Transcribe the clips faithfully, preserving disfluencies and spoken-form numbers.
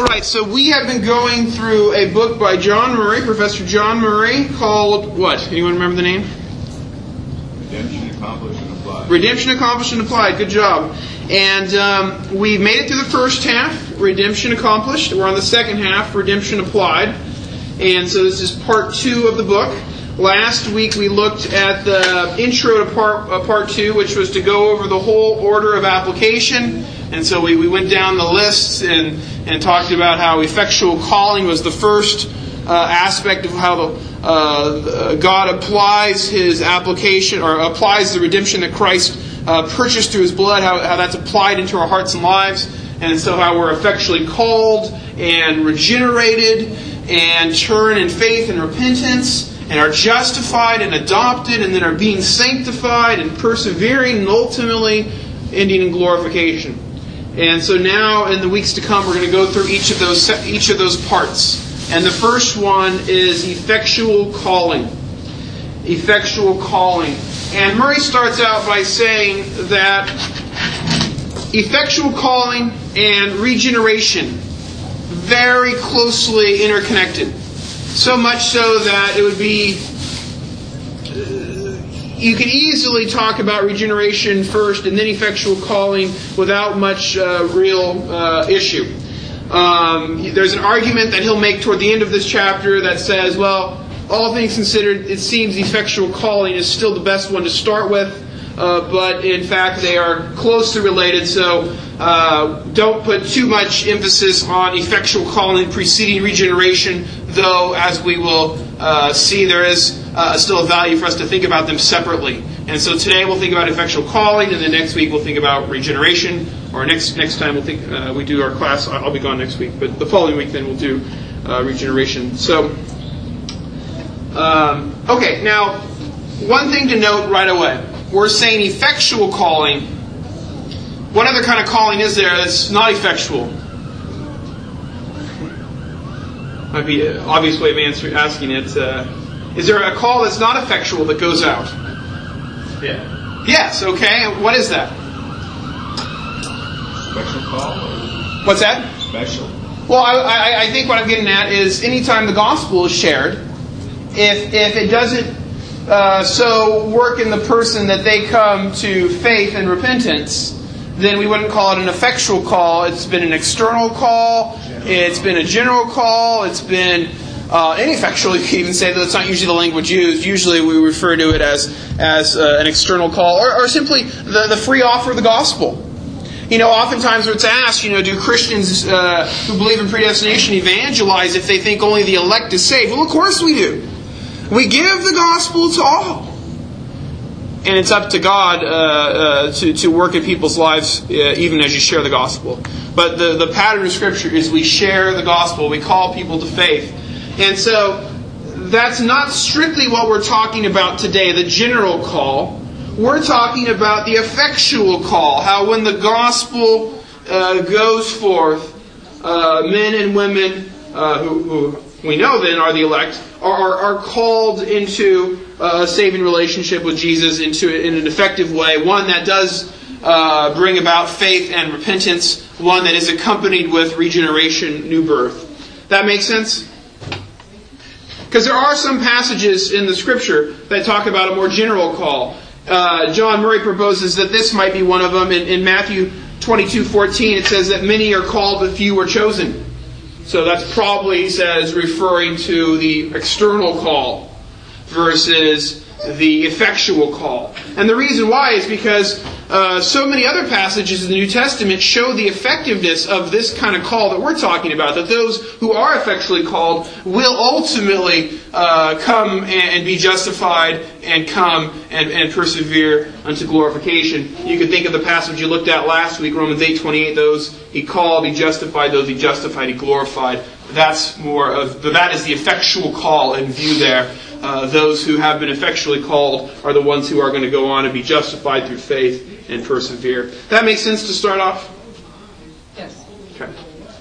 All right, so we have been going through a book by John Murray, Professor John Murray, called what? Anyone remember the name? Redemption Accomplished and Applied. Redemption Accomplished and Applied. Good job. And um, we made it through the first half, Redemption Accomplished. We're on the second half, Redemption Applied. And so this is part two of the book. Last week we looked at the intro to part uh, part two, which was to go over the whole order of application. And so we, we went down the lists and, and talked about how effectual calling was the first uh, aspect of how the, uh, God applies His application, or applies the redemption that Christ uh, purchased through His blood, how, how that's applied into our hearts and lives. And so how we're effectually called and regenerated and turn in faith and repentance, and are justified and adopted, and then are being sanctified and persevering, and ultimately ending in glorification. And so now, in the weeks to come, we're going to go through each of those each of those parts. And the first one is effectual calling. Effectual calling. And Murray starts out by saying that effectual calling and regeneration very closely interconnected. So much so that it would be, uh, you could easily talk about regeneration first and then effectual calling without much uh, real uh, issue. Um, there's an argument that he'll make toward the end of this chapter that says, well, all things considered, it seems effectual calling is still the best one to start with, uh, but in fact they are closely related, so uh, don't put too much emphasis on effectual calling preceding regeneration, though, as we will uh, see, there is uh, still a value for us to think about them separately. And so today we'll think about effectual calling, and then next week we'll think about regeneration, or next next time we'll think uh, we do our class. I'll be gone next week, but the following week then we'll do uh, regeneration. So, um, okay, now one thing to note right away: we're saying effectual calling. What other kind of calling is there that's not effectual? Might be an obvious way of answer, asking it. Uh, is there a call that's not effectual that goes out? Yeah. Yes, okay. What is that? Special call? Or What's that? special? Well, I, I, I think what I'm getting at is anytime the gospel is shared, if if it doesn't uh, so work in the person that they come to faith and repentance, then we wouldn't call it an effectual call. It's been an external call. It's been a general call. It's been uh, ineffectual. You can even say that that's not usually the language used. Usually we refer to it as as uh, an external call, or, or simply the, the free offer of the gospel. You know, oftentimes it's asked, you know, do Christians uh, who believe in predestination evangelize if they think only the elect is saved? Well, of course we do. We give the gospel to all. And it's up to God uh, uh, to, to work in people's lives uh, even as you share the gospel. But the, the pattern of Scripture is we share the gospel. We call people to faith. And so that's not strictly what we're talking about today, the general call. We're talking about the effectual call. How when the gospel uh, goes forth, uh, men and women uh, who, who we know then are the elect are, are, are called into a saving relationship with Jesus into in an effective way, one that does uh, bring about faith and repentance, one that is accompanied with regeneration, new birth. That makes sense? Because there are some passages in the Scripture that talk about a more general call. Uh, John Murray proposes that this might be one of them. In, in Matthew twenty-two fourteen, it says that many are called but few are chosen. So that's probably, he says, referring to the external call versus the effectual call. And the reason why is because uh, so many other passages in the New Testament show the effectiveness of this kind of call that we're talking about, that those who are effectually called will ultimately uh, come and, and be justified and come and, and persevere unto glorification. You can think of the passage you looked at last week, Romans eight twenty-eight, those he called, he justified, those he justified, he glorified. That's more of, that is the effectual call in view there. Uh, those who have been effectually called are the ones who are going to go on and be justified through faith and persevere. That makes sense to start off? Yes. Okay.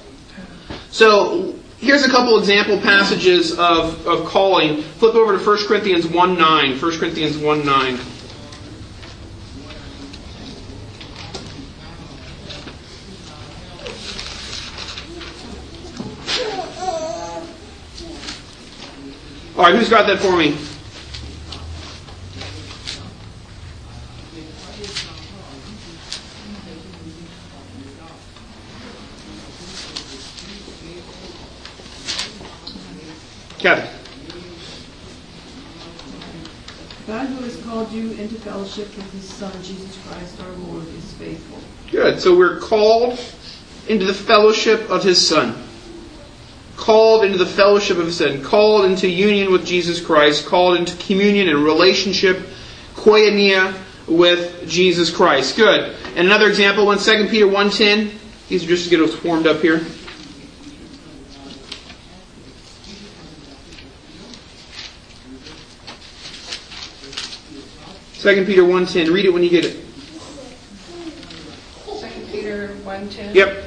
So, here's a couple example passages of, of calling. Flip over to First Corinthians one nine. First Corinthians one nine. All right, who's got that for me? Kathy. God who has called you into fellowship with His Son, Jesus Christ our Lord, is faithful. Good. So we're called into the fellowship of His Son. Called into the fellowship of His Son. Called into union with Jesus Christ. Called into communion and relationship, koinonia, with Jesus Christ. Good. And another example, one Second Peter one ten. These are just to get us warmed up here. Second Peter one ten. Read it when you get it. Second Peter one ten. Yep.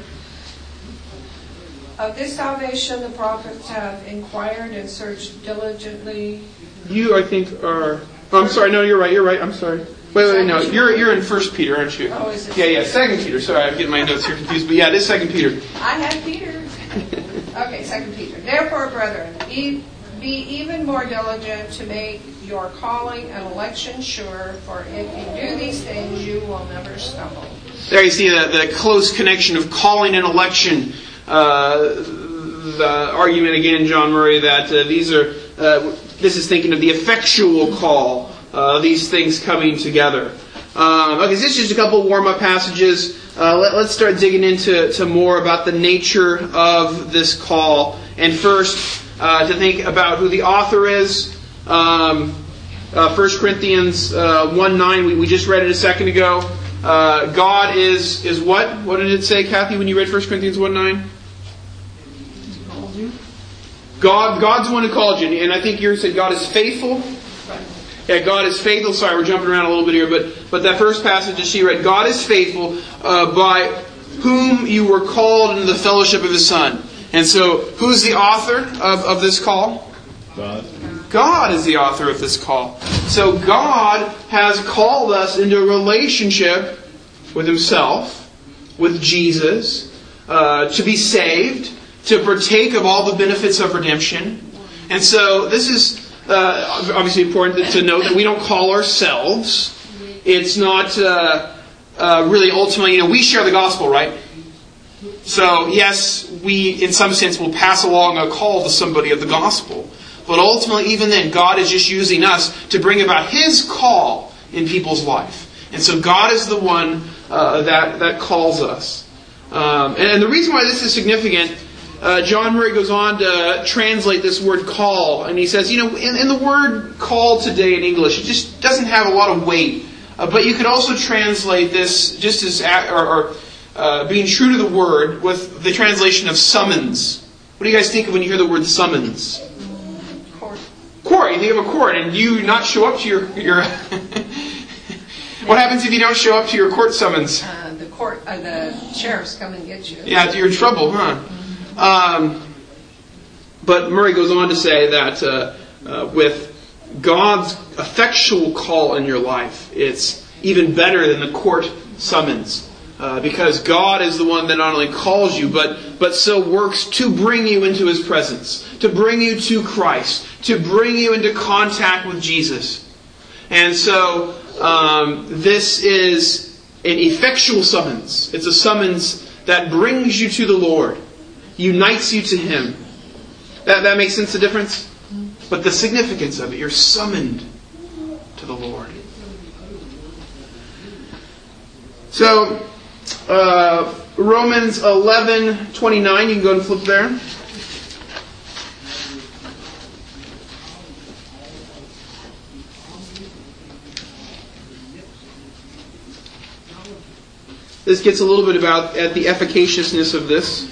Of this salvation the prophets have inquired and searched diligently. You, I think, are... Oh, I'm sorry. No, you're right. You're right. I'm sorry. Wait, wait, wait. No, you're you're in First Peter, aren't you? Oh, is it? Yeah, yeah. Second Peter. Sorry, I'm getting my notes here confused. But yeah, this Second Peter. I had Peter. Okay, Second Peter. Therefore, brethren, be, be even more diligent to make your calling and election sure, for if you do these things, you will never stumble. There you see the, the close connection of calling and election. Uh, the argument again, John Murray, that uh, these are uh, this is thinking of the effectual call. Uh, these things coming together. Um, okay, so this is just a couple warm-up passages. Uh, let, let's start digging into to more about the nature of this call. And first, uh, to think about who the author is. Um, uh, First Corinthians uh, one nine, we, we just read it a second ago. Uh, God is is what? What did it say, Kathy, when you read First Corinthians one nine? Called you. God, God's the one who called you. And I think you said God is faithful. Yeah, God is faithful. Sorry, we're jumping around a little bit here, but but that first passage that she read, God is faithful, uh, by whom you were called into the fellowship of His Son. And so, who's the author of, of this call? God. God is the author of this call. So God has called us into a relationship with Himself, with Jesus, uh, to be saved, to partake of all the benefits of redemption. And so this is uh, obviously important to note that we don't call ourselves. It's not uh, uh, really ultimately, you know, we share the gospel, right? So yes, we in some sense will pass along a call to somebody of the gospel. But ultimately, even then, God is just using us to bring about His call in people's life. And so God is the one uh, that, that calls us. Um, and, and the reason why this is significant, uh, John Murray goes on to translate this word call. And he says, you know, in, in the word call today in English, it just doesn't have a lot of weight. Uh, but you could also translate this just as, or, or uh, being true to the word, with the translation of summons. What do you guys think of when you hear the word summons? Court. You think of a court, and you not show up to your your. What happens if you don't show up to your court summons? Uh, the court, uh, the sheriffs come and get you. Yeah, you're in trouble, huh? Um, but Murray goes on to say that uh, uh, with God's effectual call in your life, it's even better than the court summons. Uh, because God is the one that not only calls you, but but so works to bring you into His presence, to bring you to Christ, to bring you into contact with Jesus. And so um, this is an effectual summons. It's a summons that brings you to the Lord, unites you to Him. That that makes sense, the difference? But the significance of it, you're summoned to the Lord. So, Uh, Romans eleven twenty-nine. You can go and flip there. This gets a little bit about at the efficaciousness of this.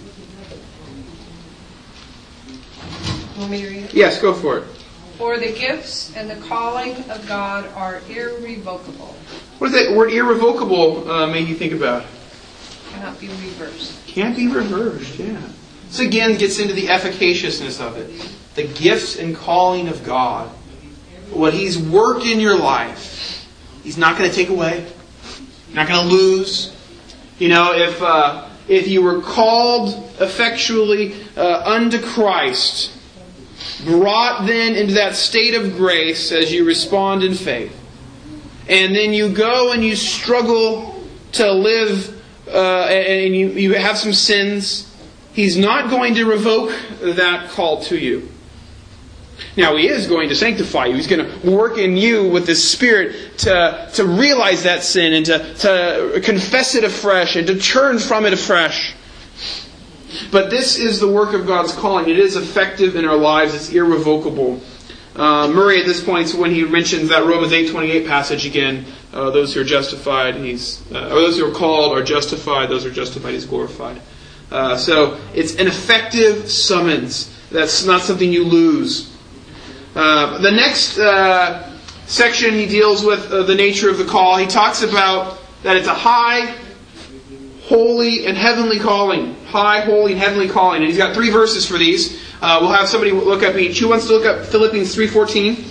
Want me to read it? Yes, go for it. For the gifts and the calling of God are irrevocable. What does that word irrevocable uh, make you think about? Cannot be reversed. Can't be reversed, yeah. This again gets into the efficaciousness of it. The gifts and calling of God. What He's worked in your life, He's not going to take away. You're not going to lose. You know, if uh, if you were called effectually uh, unto Christ, brought then into that state of grace as you respond in faith. And then you go and you struggle to live, uh, and you, you have some sins. He's not going to revoke that call to you. Now, He is going to sanctify you. He's going to work in you with the Spirit to, to realize that sin and to, to confess it afresh and to turn from it afresh. But this is the work of God's calling. It is effective in our lives. It's irrevocable. Uh, Murray, at this point, when he mentions that Romans eight twenty-eight passage again, uh, those who are justified, he's, uh, or those who are called are justified. Those who are justified, He's glorified. Uh, so it's an effective summons. That's not something you lose. Uh, the next uh, section, he deals with uh, the nature of the call. He talks about that it's a high, holy, and heavenly calling. High, holy, and heavenly calling. And he's got three verses for these. Uh, we'll have somebody look up each. Who wants to look up Philippians three fourteen?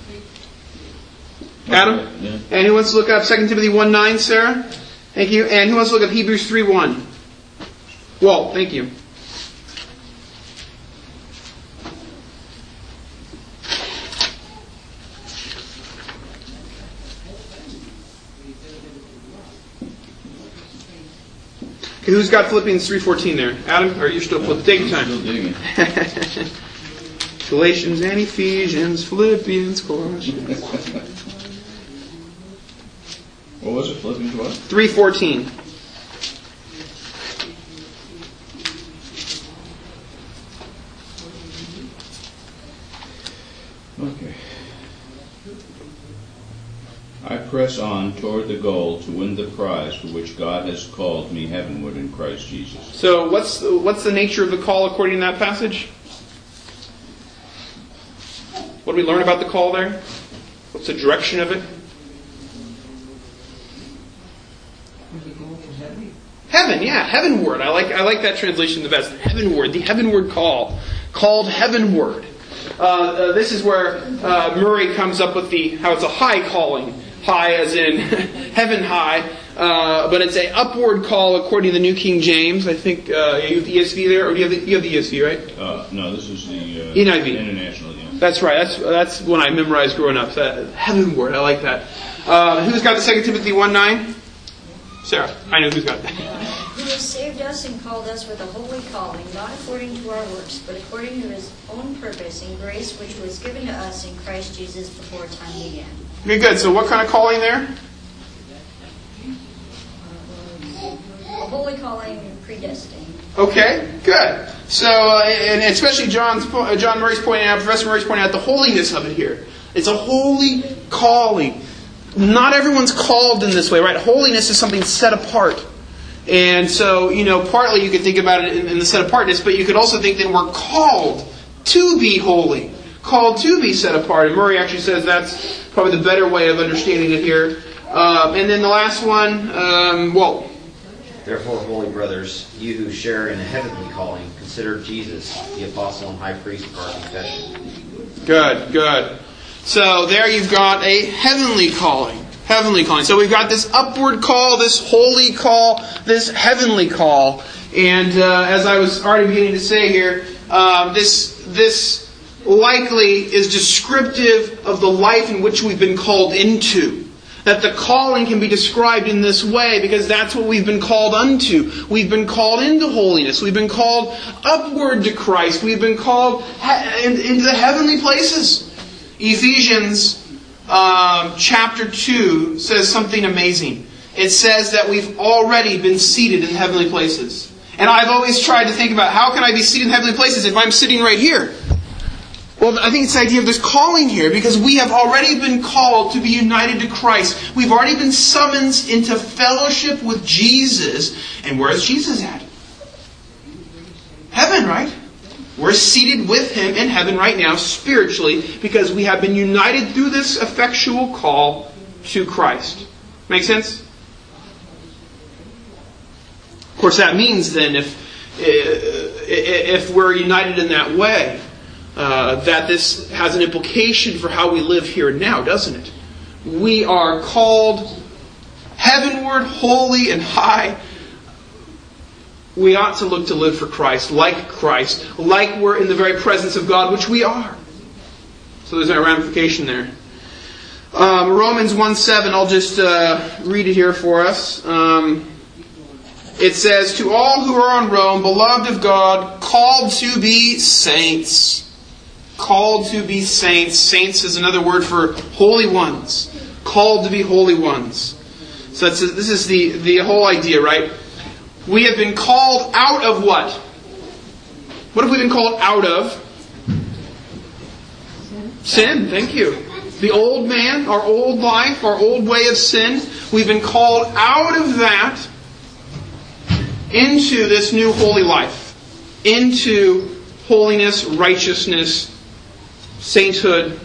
Adam? Yeah. And who wants to look up Second Timothy one nine, Sarah? Thank you. And who wants to look up Hebrews three one? Walt, thank you. Okay, who's got Philippians three fourteen there? Adam, or are you still flipping? Take your time. Still digging. Galatians and Ephesians, Philippians, Colossians. What was it? Philippians what? three fourteen. Okay. I press on toward the goal to win the prize for which God has called me heavenward in Christ Jesus. So what's the, what's the nature of the call according to that passage? What do we learn about the call there? What's the direction of it? Heaven, yeah, heavenward. I like I like that translation the best. Heavenward, the heavenward call, called heavenward. Uh, uh, this is where uh, Murray comes up with the how it's a high calling, high as in heaven high, uh, but it's an upward call according to the New King James. I think uh, you have the E S V there, or you have the, you have the E S V, right? Uh, no, this is the uh, N I V. International. Yeah. That's right. That's that's when I memorized growing up. So, heavenward. I like that. Uh, who's got the Second Timothy one nine? Sarah. I know who's got that. Who has saved us and called us with a holy calling, not according to our works, but according to His own purpose and grace which was given to us in Christ Jesus before time began. Okay, good. So what kind of calling there? A holy calling predestined. Okay, good. So, uh, and especially John's, uh, John Murray's pointing out, Professor Murray's pointing out the holiness of it here. It's a holy calling. Not everyone's called in this way, right? Holiness is something set apart. And so, you know, partly you could think about it in, in the set apartness, but you could also think that we're called to be holy. Called to be set apart. And Murray actually says that's probably the better way of understanding it here. Um, and then the last one, um, Walt. Therefore, holy brothers, you who share in a heavenly calling, consider Jesus, the apostle and high priest of our confession. Good, good. So there you've got a heavenly calling. Heavenly calling. So we've got this upward call, this holy call, this heavenly call. And uh, as I was already beginning to say here, um, this this likely is descriptive of the life in which we've been called into. That the calling can be described in this way because that's what we've been called unto. We've been called into holiness. We've been called upward to Christ. We've been called he- into the heavenly places. Ephesians um, chapter two says something amazing. It says that we've already been seated in heavenly places. And I've always tried to think about how can I be seated in heavenly places if I'm sitting right here? Well, I think it's the idea of this calling here because we have already been called to be united to Christ. We've already been summoned into fellowship with Jesus. And where is Jesus at? Heaven, right? We're seated with Him in heaven right now spiritually because we have been united through this effectual call to Christ. Make sense? Of course, that means then if if we're united in that way, uh, that this has an implication for how we live here and now, doesn't it? We are called heavenward, holy, and high. we ought to look to live for Christ, like Christ, like we're in the very presence of God, which we are. So there's a ramification there. Um, Romans one seven, I'll just uh, read it here for us. Um, it says, "To all who are on Rome, beloved of God, called to be saints." Called to be saints. Saints is another word for holy ones. Called to be holy ones. So that's, this is the, the whole idea, right? We have been called out of what? What have we been called out of? Sin. Sin, thank you. The old man, our old life, our old way of sin. We've been called out of that into this new holy life. Into holiness, righteousness, sainthood.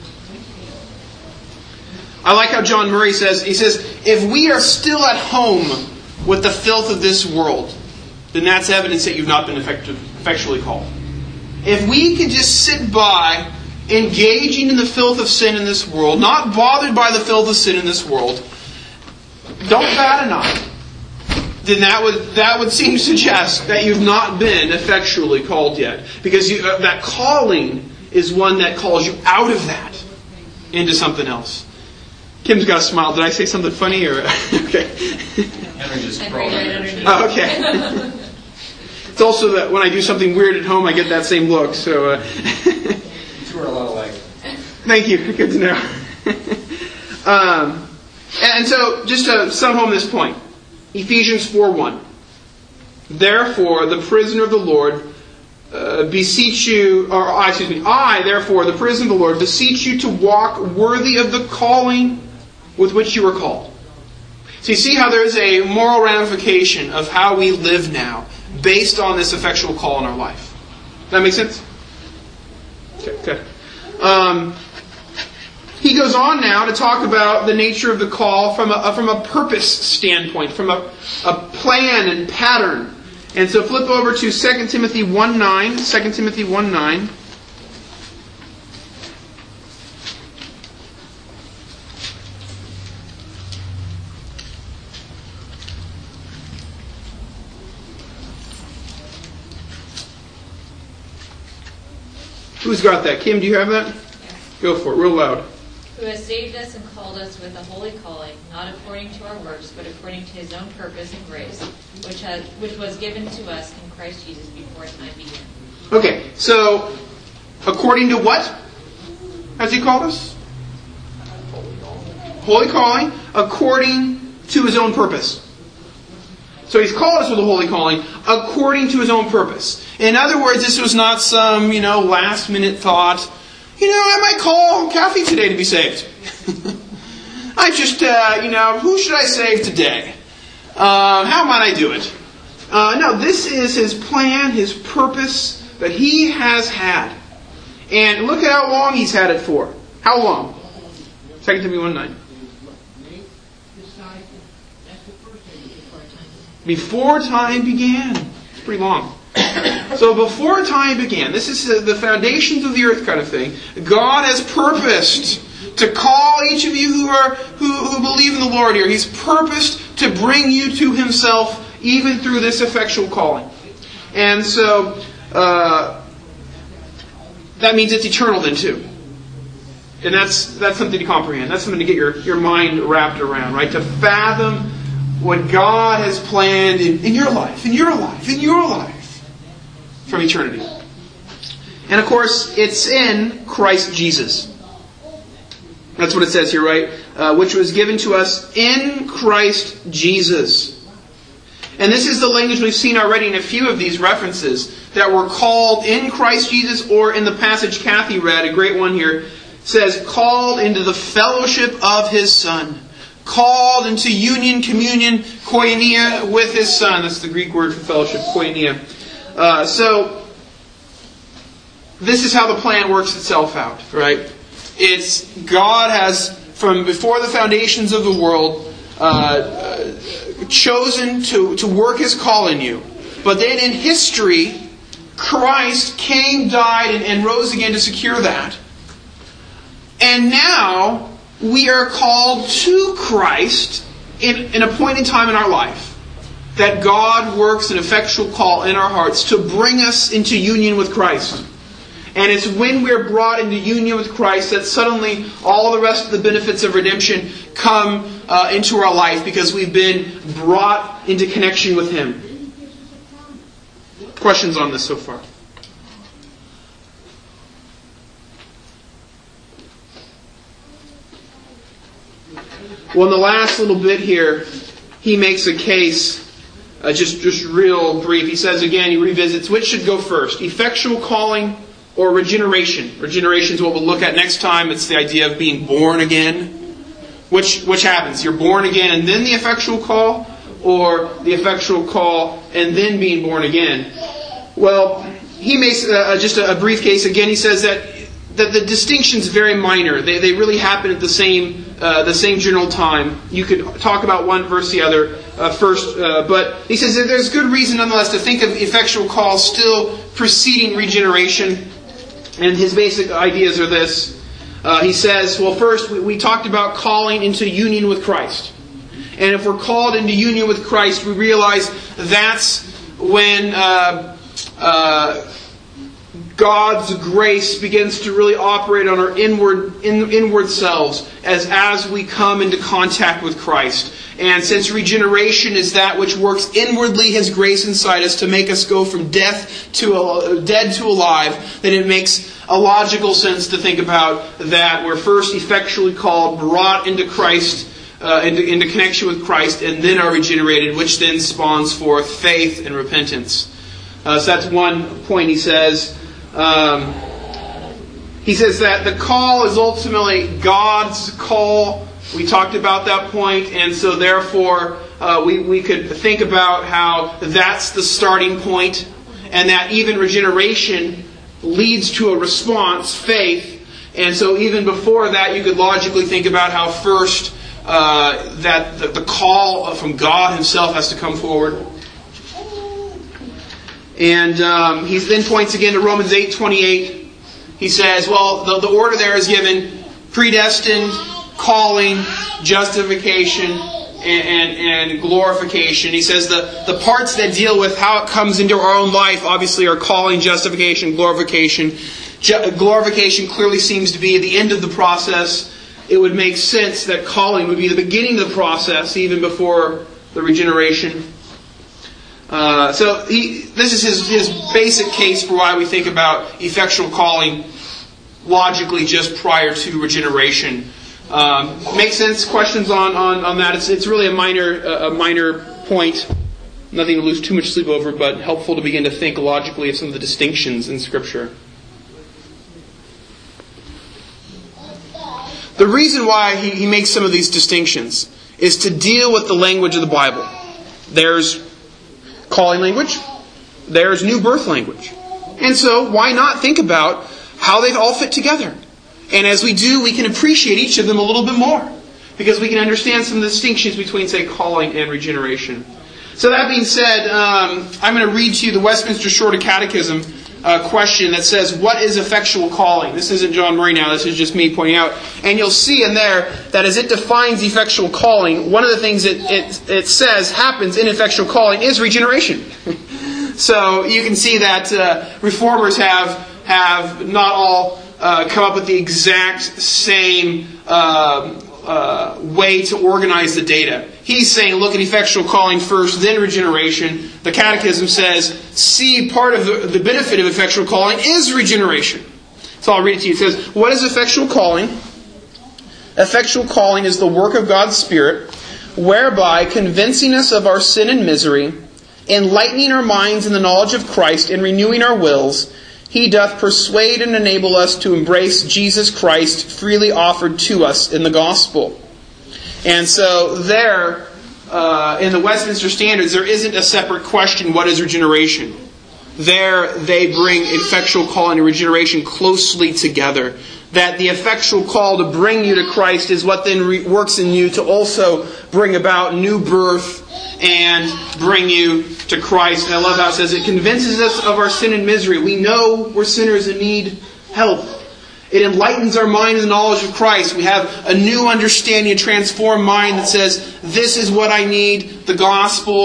I like how John Murray says, he says, if we are still at home with the filth of this world, then that's evidence that you've not been effective, effectually called. If we could just sit by, engaging in the filth of sin in this world, not bothered by the filth of sin in this world, don't bat an eye, then that would that would seem to suggest that you've not been effectually called yet. Because you, uh, that calling is one that calls you out of that into something else. Kim's got a smile. Did I say something funny? Or okay. Henry just crawled underneath. Oh, okay. It's also that when I do something weird at home, I get that same look. So, uh, You two are a lot alike. Thank you. Good to know. um, and so, just to sum home this point, Ephesians four one. Therefore, the prisoner of the Lord, uh, beseech you, or excuse me, I, therefore, the prisoner of the Lord, beseech you to walk worthy of the calling with which you were called. So you see how there is a moral ramification of how we live now, based on this effectual call in our life. Does that make sense? Okay, good. Um, he goes on now to talk about the nature of the call from a, from a purpose standpoint, from a, a plan and pattern. And so flip over to Second Timothy one nine. Second Timothy one nine. Who's got that? Kim, do you have that? Yes. Go for it, real loud. Who has saved us and called us with a holy calling, not according to our works, but according to His own purpose and grace, which has which was given to us in Christ Jesus before time began. Okay, so according to what has He called us? Holy calling, according to His own purpose. So He's called us with a holy calling according to His own purpose. In other words, this was not some, you know, last minute thought. You know, I might call Kathy today to be saved. I just, uh, you know, who should I save today? Uh, how might I do it? Uh, no, this is His plan, His purpose that He has had. And look at how long He's had it for. How long? Second Timothy one nine. Before time began. It's pretty long. So before time began, this is the foundations of the earth kind of thing. God has purposed to call each of you who are who, who believe in the Lord here. He's purposed to bring you to Himself even through this effectual calling. And so uh, that means it's eternal then too. And that's that's something to comprehend. That's something to get your, your mind wrapped around, right? To fathom what God has planned in, in your life, in your life, in your life. From eternity. And of course, it's in Christ Jesus. That's what it says here, right? Uh, which was given to us in Christ Jesus. And this is the language we've seen already in a few of these references that were called in Christ Jesus, or in the passage Kathy read, a great one here, says, called into the fellowship of His Son. Called into union, communion, koinonia with His Son. That's the Greek word for fellowship, koinonia. Uh, so, this is how the plan works itself out, right? It's God has, from before the foundations of the world, uh, uh, chosen to, to work His call in you. But then in history, Christ came, died, and, and rose again to secure that. And now, we are called to Christ in, in a point in time in our life. that God works an effectual call in our hearts to bring us into union with Christ. And it's when we're brought into union with Christ that suddenly all the rest of the benefits of redemption come uh, into our life because we've been brought into connection with Him. Questions on this so far? Well, in the last little bit here, he makes a case, uh, just, just real brief. He says again, he revisits, which should go first? Effectual calling or regeneration? Regeneration is what we'll look at next time. It's the idea of being born again. Which, which happens? You're born again and then the effectual call? Or the effectual call and then being born again? Well, he makes uh, just a, a brief case. Again, he says that that the distinction's very minor. They they really happen at the same uh, the same general time. You could talk about one versus the other uh, first, uh, but he says that there's good reason nonetheless to think of effectual call still preceding regeneration. And his basic ideas are this. Uh, he says, well, first we, we talked about calling into union with Christ, and if we're called into union with Christ, we realize that's when Uh, uh, God's grace begins to really operate on our inward in, inward selves as, as we come into contact with Christ. And since regeneration is that which works inwardly His grace inside us to make us go from death to a, dead to alive, then it makes a logical sense to think about that we're first effectually called, brought into Christ, uh, into, into connection with Christ, and then are regenerated, which then spawns forth faith and repentance. Uh, so that's one point he says. Um, he says that the call is ultimately God's call. We talked about that point, and so therefore uh, we, we could think about how that's the starting point, and that even regeneration leads to a response, faith. And so even before that, you could logically think about how first uh, that the, the call from God Himself has to come forward. And um, he then points again to Romans eight twenty-eight. He says, well, the, the order there is given: predestined, calling, justification, and, and, and glorification. He says the, the parts that deal with how it comes into our own life obviously are calling, justification, glorification. Ju- glorification clearly seems to be at the end of the process. It would make sense that calling would be the beginning of the process, even before the regeneration. Uh, so he, this is his, his basic case for why we think about effectual calling logically just prior to regeneration. Um, makes sense? Questions on, on, on that? It's, it's really a minor uh, a minor point. Nothing to lose too much sleep over, but helpful to begin to think logically of some of the distinctions in Scripture. The reason why he, he makes some of these distinctions is to deal with the language of the Bible. There's calling language. There's new birth language. And so why not think about how they all fit together? And as we do, we can appreciate each of them a little bit more, because we can understand some of the distinctions between, say, calling and regeneration. So that being said, um, I'm going to read to you the Westminster Shorter Catechism uh, question that says, what is effectual calling? This isn't John Murray now, this is just me pointing out. And you'll see in there that as it defines effectual calling, one of the things it, it, it says happens in effectual calling is regeneration. So you can see that uh, reformers have, have not all uh, come up with the exact same uh, uh, way to organize the data. He's saying, look at effectual calling first, then regeneration. The Catechism says, see, part of the, the benefit of effectual calling is regeneration. So I'll read it to you. It says, what is effectual calling? Effectual calling is the work of God's Spirit, whereby convincing us of our sin and misery, enlightening our minds in the knowledge of Christ, and renewing our wills, He doth persuade and enable us to embrace Jesus Christ freely offered to us in the gospel. And so there, uh, in the Westminster Standards, there isn't a separate question, what is regeneration? There, they bring effectual calling and regeneration closely together. That the effectual call to bring you to Christ is what then re- works in you to also bring about new birth and bring you to Christ. And I love how it says it convinces us of our sin and misery. We know we're sinners and need help. It enlightens our mind in the knowledge of Christ. We have a new understanding, a transformed mind that says, this is what I need, the gospel.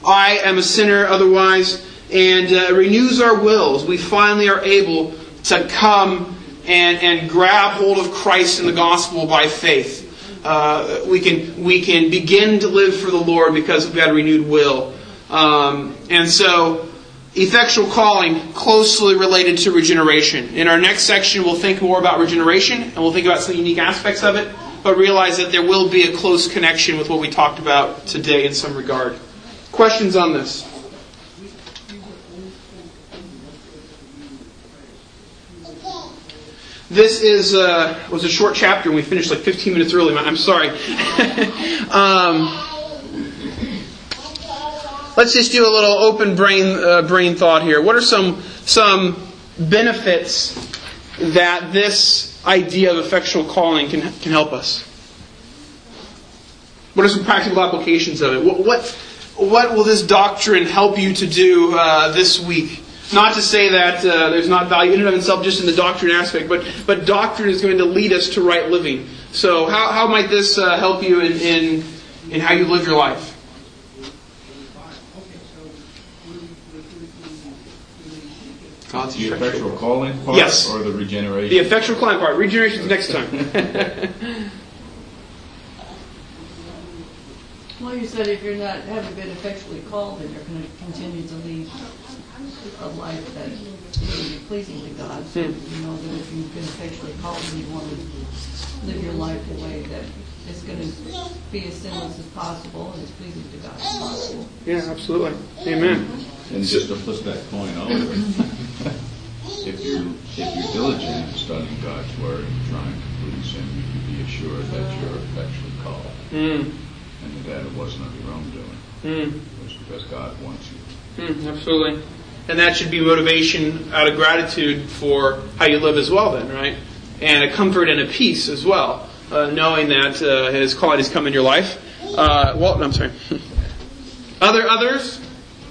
I am a sinner otherwise, and uh, renews our wills. We finally are able to come and, and grab hold of Christ and the gospel by faith. Uh, we can we can begin to live for the Lord because we've got a renewed will. Um, and so, effectual calling closely related to regeneration. In our next section, we'll think more about regeneration, and we'll think about some unique aspects of it, but realize that there will be a close connection with what we talked about today in some regard. Questions on this? This is uh, was a short chapter, and we finished like fifteen minutes early. I'm sorry. um, let's just do a little open brain uh, brain thought here. What are some some benefits that this idea of effectual calling can can help us? What are some practical applications of it? What what, what will this doctrine help you to do uh, this week? Not to say that uh, there's not value in and of itself just in the doctrine aspect, but but doctrine is going to lead us to right living. So how how might this uh, help you in, in in how you live your life? God's the effectual calling part, yes, or the regeneration? The effectual calling part. Regeneration is next time. Well, you said if you're not haven't been effectually called, then you're going to continue to lead a life that will be pleasing to God. So you know that if you've been effectually called, and you want to live your life in a way that is going to be as sinless as possible and as pleasing to God as possible. Yeah, absolutely. Amen. And just to flip that coin over, if you if you're diligent in studying God's word and trying to please Him, you can be assured that you're effectually called. Mm. And that it wasn't of your own doing. Mm. It was because God wants you. Mm, absolutely. And that should be motivation out of gratitude for how you live as well then, right? And a comfort and a peace as well, uh, knowing that uh, His calling has come in your life. Uh, well, I'm sorry. Other others?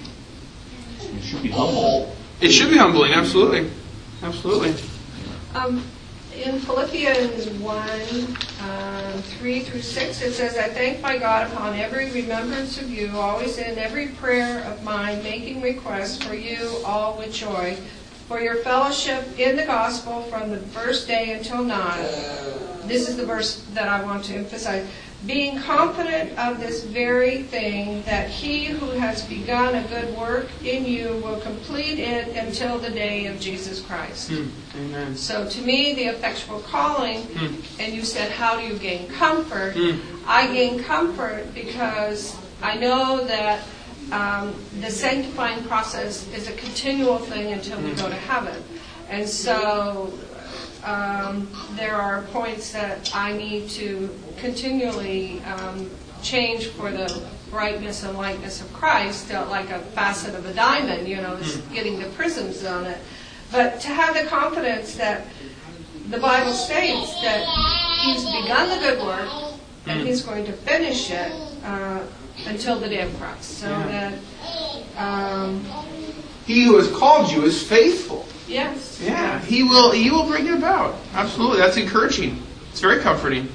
It should be humble. It should be humbling, absolutely. Absolutely. Um, in Philippians one, um, three through six, it says, I thank my God upon every remembrance of you, always in every prayer of mine, making requests for you all with joy, for your fellowship in the gospel from the first day until now. This is the verse that I want to emphasize. Being confident of this very thing, that He who has begun a good work in you will complete it until the day of Jesus Christ. Mm. Amen. So to me, the effectual calling, mm. and you said, how do you gain comfort? Mm. I gain comfort because I know that um, the sanctifying process is a continual thing until we go to heaven. And so um, there are points that I need to continually um, change for the brightness and likeness of Christ, uh, like a facet of a diamond, you know, is getting the prisms on it. But to have the confidence that the Bible states that He's begun the good work and He's going to finish it uh, until the day of Christ. So yeah. that um, He who has called you is faithful. Yes. Yeah, He will. He will bring it about. Absolutely, that's encouraging. It's very comforting.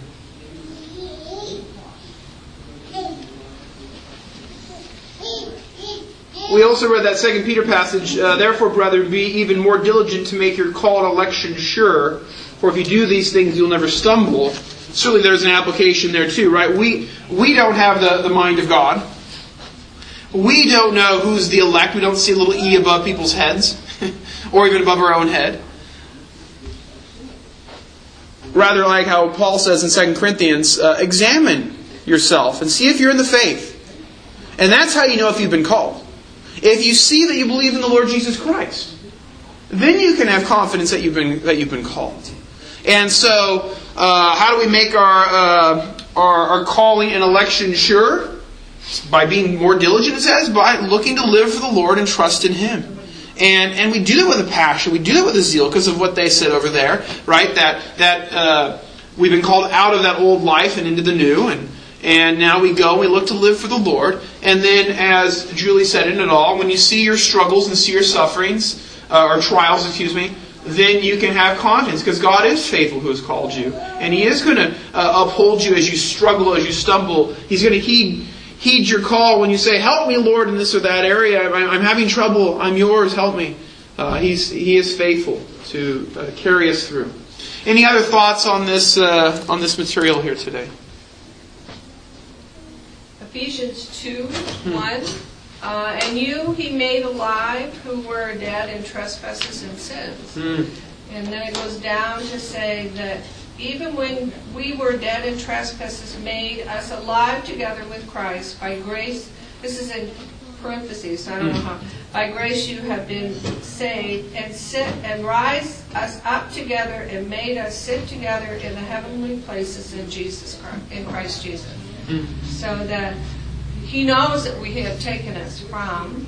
We also read that Second Peter passage, uh, therefore, brethren, be even more diligent to make your call and election sure, for if you do these things, you'll never stumble. Certainly there's an application there too, right? We we don't have the, the mind of God. We don't know who's the elect. We don't see a little E above people's heads, or even above our own head. Rather, like how Paul says in Second Corinthians, uh, examine yourself and see if you're in the faith. And that's how you know if you've been called. If you see that you believe in the Lord Jesus Christ, then you can have confidence that you've been that you've been called. And so, uh, how do we make our, uh, our our calling and election sure? By being more diligent, it says, by looking to live for the Lord and trust in Him. And and we do that with a passion, we do that with a zeal, because of what they said over there, right? That that uh, we've been called out of that old life and into the new, and And now we go, we look to live for the Lord. And then, as Julie said in it all, when you see your struggles and see your sufferings, uh, or trials, excuse me, then you can have confidence, because God is faithful who has called you. And He is going to uh, uphold you as you struggle, as you stumble. He's going to, He, heed your call when you say, help me, Lord, in this or that area. I'm, I'm having trouble. I'm yours. Help me. Uh, he's, he is faithful to uh, carry us through. Any other thoughts on this uh, on this material here today? Ephesians two, one. Uh, and you he made alive who were dead in trespasses and sins. Mm. And then it goes down to say that even when we were dead in trespasses, made us alive together with Christ. By grace, this is in parentheses, so I don't know how. By grace you have been saved, and sit and rise us up together and made us sit together in the heavenly places in Jesus Christ, in Christ Jesus. Mm. So that He knows that we have taken us from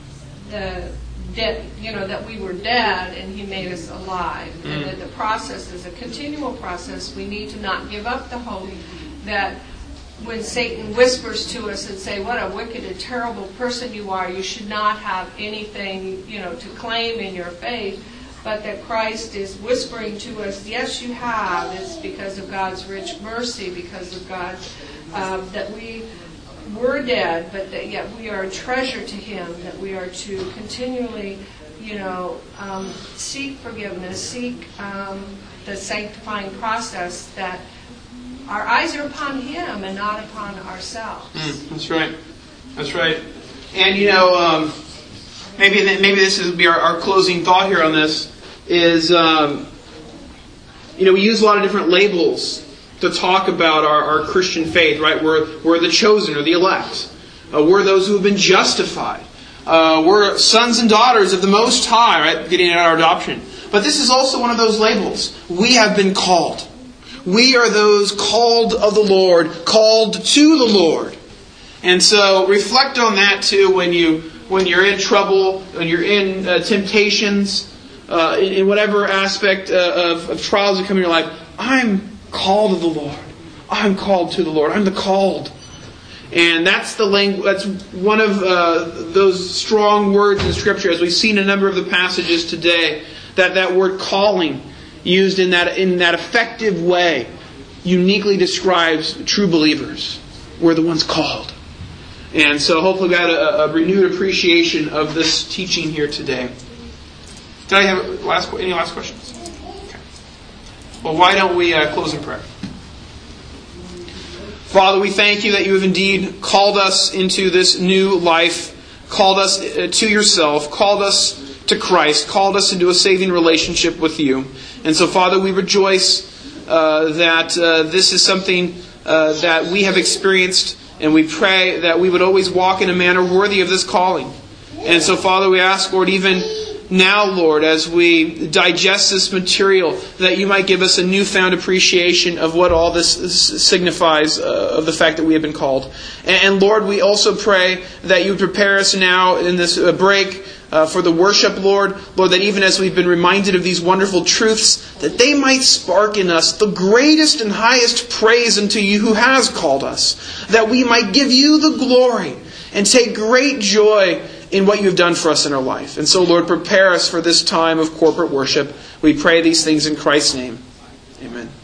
the dead, you know, that we were dead and He made us alive. Mm. And that the process is a continual process. We need to not give up the hope that when Satan whispers to us and say, what a wicked and terrible person you are, you should not have anything, you know, to claim in your faith, but that Christ is whispering to us, yes, you have. It's because of God's rich mercy, because of God, um, that we were dead, but that yet we are a treasure to Him, that we are to continually, you know, um, seek forgiveness, seek um, the sanctifying process, that our eyes are upon Him and not upon ourselves. Mm, that's right. That's right. And, you know, um, maybe maybe this will be our, our closing thought here on this, is, um, you know, we use a lot of different labels to talk about our, our Christian faith, right? We're, we're the chosen or the elect. Uh, we're those who have been justified. Uh, we're sons and daughters of the Most High, right? Getting at our adoption. But this is also one of those labels. We have been called. We are those called of the Lord, called to the Lord. And so reflect on that too when, you, when you're in trouble, when you're in uh, temptations, uh, in, in whatever aspect uh, of, of trials that come in your life. I'm called of the Lord. I'm called to the Lord. I'm the called. And that's the language. That's one of uh, those strong words in Scripture, as we've seen a number of the passages today. That that word "calling," used in that in that effective way, uniquely describes true believers. We're the ones called. And so, hopefully, we got a, a renewed appreciation of this teaching here today. Did I have last any last questions? Well, why don't we uh, close in prayer? Father, we thank You that You have indeed called us into this new life, called us to Yourself, called us to Christ, called us into a saving relationship with You. And so, Father, we rejoice uh, that uh, this is something uh, that we have experienced, and we pray that we would always walk in a manner worthy of this calling. And so, Father, we ask, Lord, even now, Lord, as we digest this material, that You might give us a newfound appreciation of what all this signifies, uh, of the fact that we have been called. And, and Lord, we also pray that You would prepare us now in this uh, break uh, for the worship, Lord. Lord, that even as we've been reminded of these wonderful truths, that they might spark in us the greatest and highest praise unto You who has called us. That we might give You the glory and take great joy in what You have done for us in our life. And so, Lord, prepare us for this time of corporate worship. We pray these things in Christ's name. Amen.